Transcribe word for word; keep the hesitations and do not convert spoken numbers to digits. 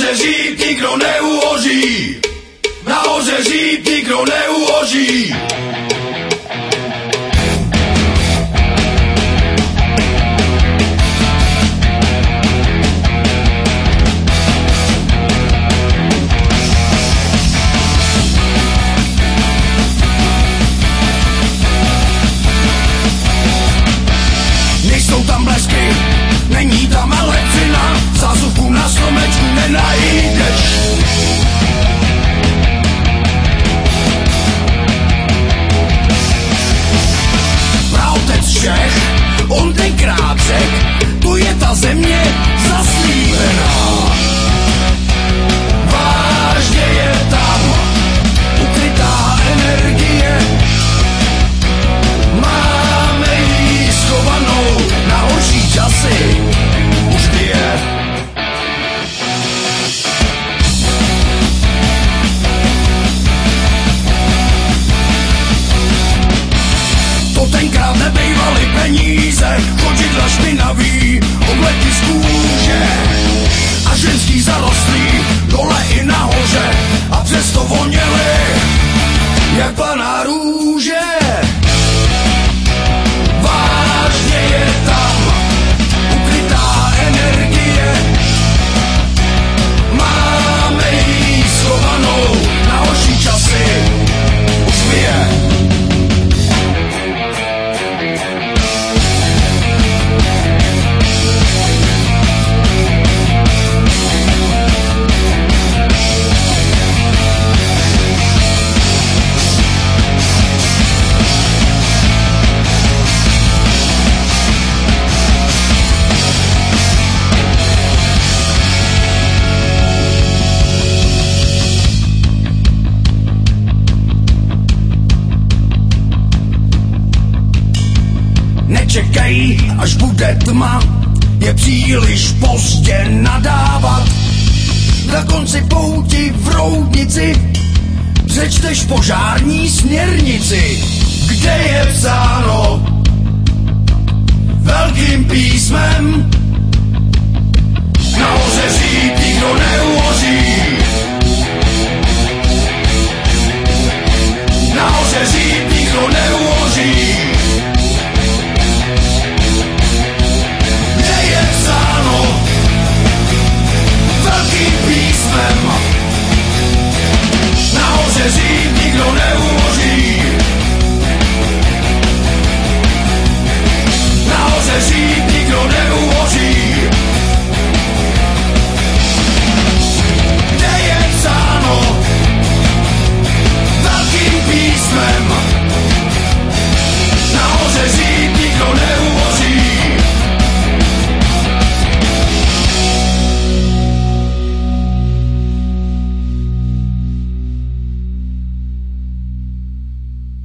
Nahoře říct nikdo neuhoří, nahoře říct nikdo neuhoří. Nejsou tam blesky, není tam elektřina, zásuvku na stromečku nenajdeš. Praotec všech, on tenkrát řek, to je ta země zaslíbená. Vážně je tam ukrytá energie, máme ji schovanou na horší časy, už bije. To tenkrát nebejvaly peníze, chodidla špinavý, obleky z kůže a ženský zarostlý dole i nahoře a přesto voněly jak planá růže. Vážně je tam ukrytá energie, máme ji schovanou na horší časy, už bije. Nečekej, až bude tma, je příliš pozdě nadávat. Na konci pouti v roudnici přečteš požární směrnici, kde je psáno velkým písmem: